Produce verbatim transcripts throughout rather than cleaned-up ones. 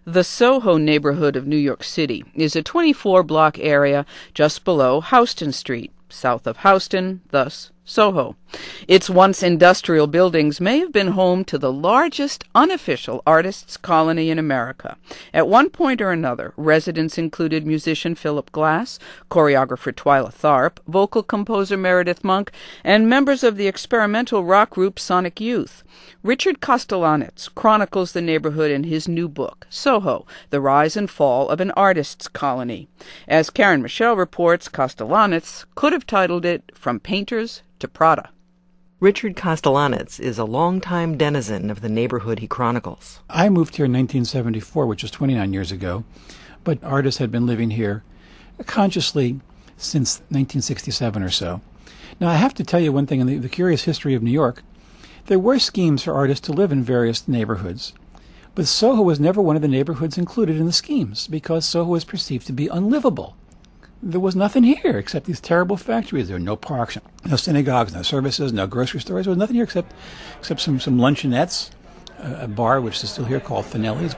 The Soho neighborhood of New York City is a twenty-four block area just below Houston Street, south of Houston, thus Soho. Its once industrial buildings may have been home to the largest unofficial artists' colony in America. At one point or another, residents included musician Philip Glass, choreographer Twyla Tharp, vocal composer Meredith Monk, and members of the experimental rock group Sonic Youth. Richard Kostelanetz chronicles the neighborhood in his new book, Soho, The Rise and Fall of an Artists' Colony. As Karen Michelle reports, Kostelanetz could have titled it From Painters to Prada. Richard Kostelanetz is a longtime denizen of the neighborhood he chronicles. I moved here in nineteen seventy-four, which was twenty-nine years ago, but artists had been living here consciously since nineteen sixty-seven or so. Now, I have to tell you one thing in the, the curious history of New York. There were schemes for artists to live in various neighborhoods, but Soho was never one of the neighborhoods included in the schemes because Soho was perceived to be unlivable. There was nothing here except these terrible factories. There were no parks, no synagogues, no services, no grocery stores. There was nothing here except except some, some luncheonettes, uh, a bar which is still here called Finelli's.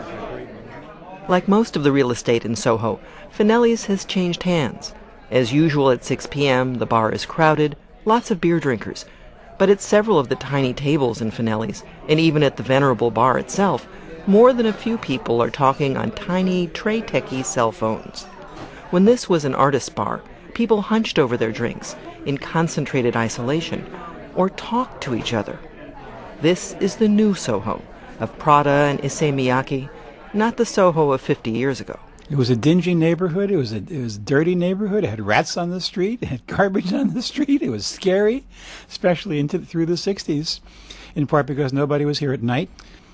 Like most of the real estate in Soho, Finelli's has changed hands. As usual at six p.m., the bar is crowded, lots of beer drinkers. But at several of the tiny tables in Finelli's, and even at the venerable bar itself, more than a few people are talking on tiny tray-techie cell phones. When this was an artist bar, people hunched over their drinks in concentrated isolation or talked to each other. This is the new Soho of Prada and Issey Miyake, not the Soho of fifty years ago. It was a dingy neighborhood. It was a it was a dirty neighborhood. It had rats on the street. It had garbage on the street. It was scary, especially into through the sixties, in part because nobody was here at night.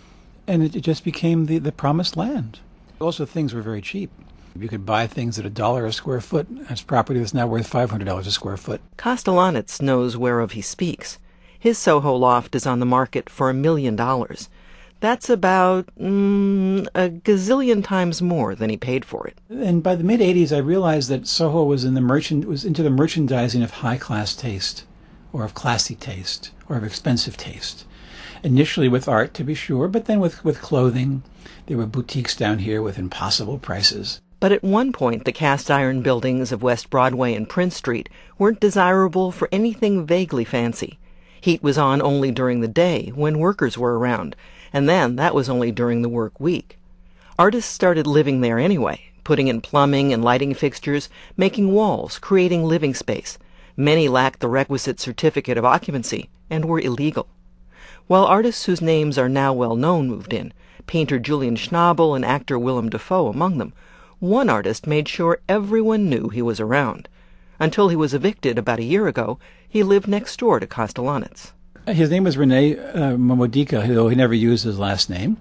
And it, it just became the, the promised land. Also, things were very cheap. You could buy things at a dollar a square foot. That's property that's now worth five hundred dollars a square foot. Kostelanetz knows whereof he speaks. His Soho loft is on the market for a million dollars. That's about mm, a gazillion times more than he paid for it. And by the mid-eighties, I realized that Soho was in the merchant was into the merchandising of high-class taste, or of classy taste, or of expensive taste. Initially with art, to be sure, but then with, with clothing. There were boutiques down here with impossible prices. But at one point, the cast-iron buildings of West Broadway and Prince Street weren't desirable for anything vaguely fancy. Heat was on only during the day, when workers were around, and then that was only during the work week. Artists started living there anyway, putting in plumbing and lighting fixtures, making walls, creating living space. Many lacked the requisite certificate of occupancy and were illegal. While artists whose names are now well known moved in, painter Julian Schnabel and actor Willem Dafoe among them, one artist made sure everyone knew he was around. Until he was evicted about a year ago, he lived next door to Kostelanetz. His name was Rene uh, Momodika, though he never used his last name.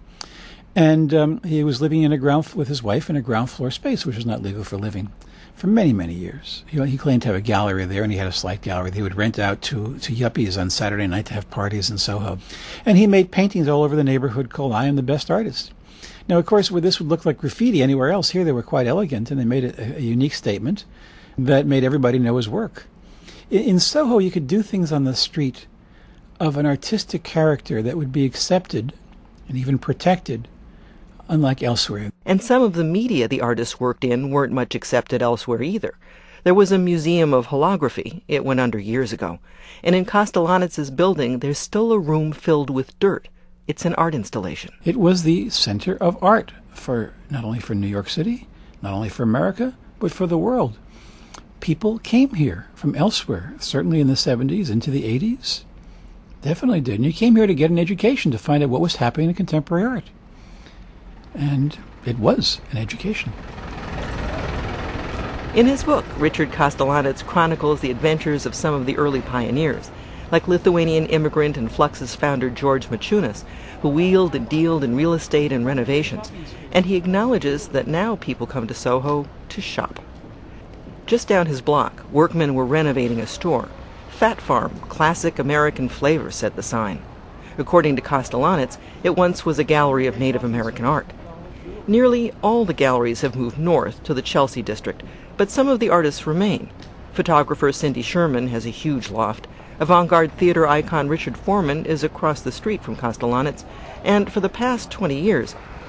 And um, he was living in a ground with his wife in a ground floor space, which was not legal for living, for many, many years. He, he claimed to have a gallery there, and he had a slight gallery that he would rent out to, to yuppies on Saturday night to have parties in Soho. And he made paintings all over the neighborhood called I Am the Best Artist. Now, of course, where this would look like graffiti anywhere else, here they were quite elegant, and they made a, a unique statement that made everybody know his work. In, in Soho, you could do things on the street of an artistic character that would be accepted and even protected, unlike elsewhere. And some of the media the artists worked in weren't much accepted elsewhere either. There was a museum of holography. It went under years ago. And in Kostelanetz's building, there's still a room filled with dirt. It's an art installation. It was the center of art for not only for New York City, not only for America, but for the world. People came here from elsewhere, certainly in the seventies, into the eighties. Definitely did. And you came here to get an education, to find out what was happening in contemporary art. And it was an education. In his book, Richard Kostelanetz chronicles the adventures of some of the early pioneers, like Lithuanian immigrant and Fluxus founder George Maciunas, who wheeled and dealed in real estate and renovations, and he acknowledges that now people come to Soho to shop. Just down his block, workmen were renovating a store. Fat Farm, classic American flavor, said the sign. According to Kostelanetz, it once was a gallery of Native American art. Nearly all the galleries have moved north to the Chelsea district, but some of the artists remain. Photographer Cindy Sherman has a huge loft. Avant-garde theater icon Richard Foreman is across the street from Kostelanetz, and for the past twenty years,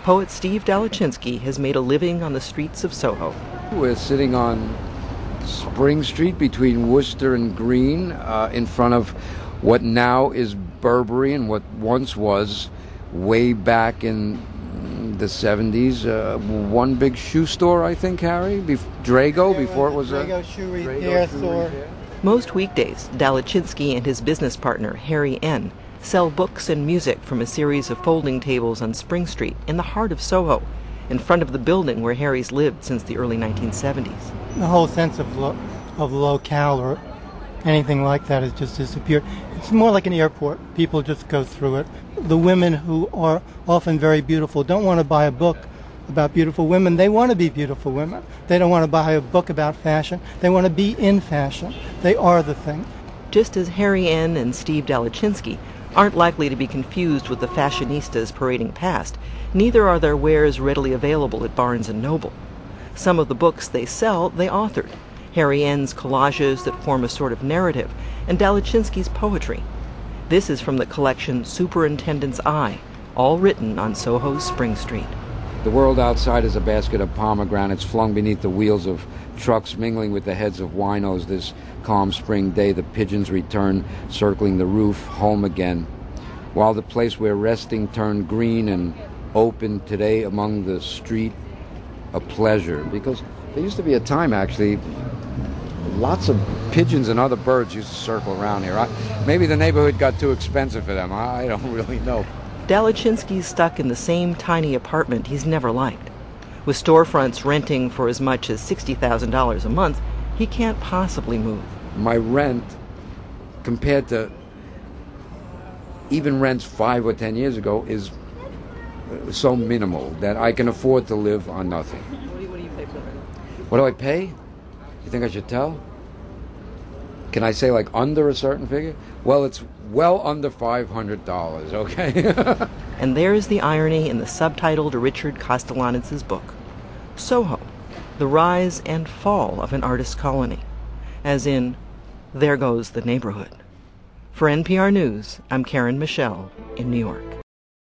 Poet Steve Dalachinsky has made a living on the streets of Soho. We're sitting on Spring Street between Worcester and Green, uh, in front of what now is Burberry and what once was, way back in the seventies, uh, one big shoe store, I think, Harry? Bef- Drago, before it was a... Drago shoe repair store. Most weekdays, Dalachinsky and his business partner, Harry N., sell books and music from a series of folding tables on Spring Street in the heart of Soho, in front of the building where Harry's lived since the early nineteen seventies. The whole sense of lo- of locale or anything like that has just disappeared. It's more like an airport. People just go through it. The women, who are often very beautiful, don't want to buy a book about beautiful women. They want to be beautiful women. They don't want to buy a book about fashion. They want to be in fashion. They are the thing. Just as Harry N. and Steve Dalachinsky aren't likely to be confused with the fashionistas parading past, neither are their wares readily available at Barnes and Noble. Some of the books they sell, they authored. Harry N.'s collages that form a sort of narrative, and Dalachinsky's poetry. This is from the collection Superintendent's Eye, all written on Soho's Spring Street. The world outside is a basket of pomegranates flung beneath the wheels of trucks mingling with the heads of winos. This calm spring day, the pigeons return, circling the roof, home again. While the place we're resting turned green and open today among the street, a pleasure. Because there used to be a time, actually, lots of pigeons and other birds used to circle around here. I, maybe the neighborhood got too expensive for them. I, I don't really know. Dalachinsky's stuck in the same tiny apartment he's never liked. With storefronts renting for as much as sixty thousand dollars a month, he can't possibly move. My rent, compared to even rents five or ten years ago, is so minimal that I can afford to live on nothing. What do you, what do you pay for rent? What do I pay? You think I should tell? Can I say, like, under a certain figure? Well, it's well under five hundred dollars, okay? And there's the irony in the subtitle to Richard Castellanos' book, Soho, The Rise and Fall of an Artist Colony, as in, there goes the neighborhood. For N P R News, I'm Karen Michelle in New York.